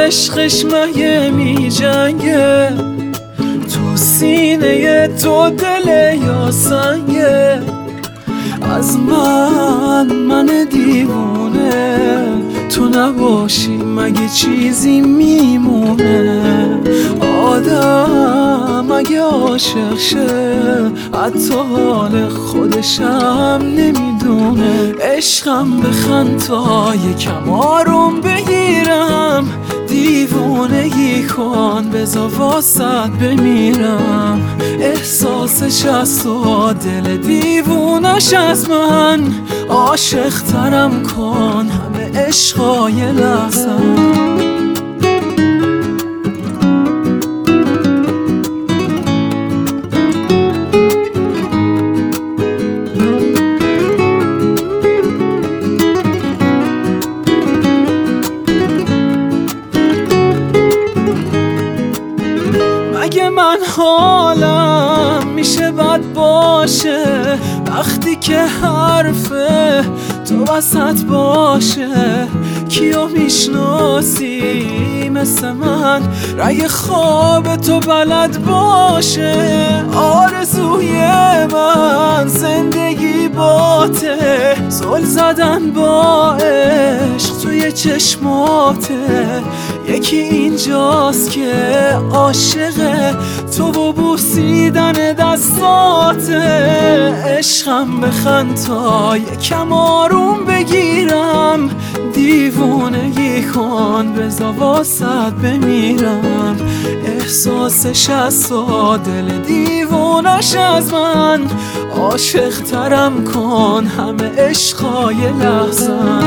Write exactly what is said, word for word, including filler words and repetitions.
عشقش مگه می جنگه، تو سینه تو دل یا سنگه. از من من دیوونه تو نباشی مگه چیزی میمونه. آدم مگه عاشق شه حتی حال خودشم نمیدونه. عشقم بخند تا یکم آروم بگیرم، دیوونگی کن بذار واسط بمیرم. احساسش از تو دل دیوونش از من، عاشق ترم کن همه عشقای لحظم. اگه من حالم میشه بد باشه وقتی که حرف تو وسط باشه. کیو میشناسی مثل من رگ خواب تو بلد باشه. آرزوی من زندگی باته، زل زدن با عشق توی چشماته. یکی اینجاست که عاشق تو و بوسیدن دستاته. عشقم بخند تا یکم آروم بگیرم، دیوونگی کن بذار واسط بمیرم. احساسش از تو دل دیوونش از من، عاشق ترم کن همه عشقای لحظم.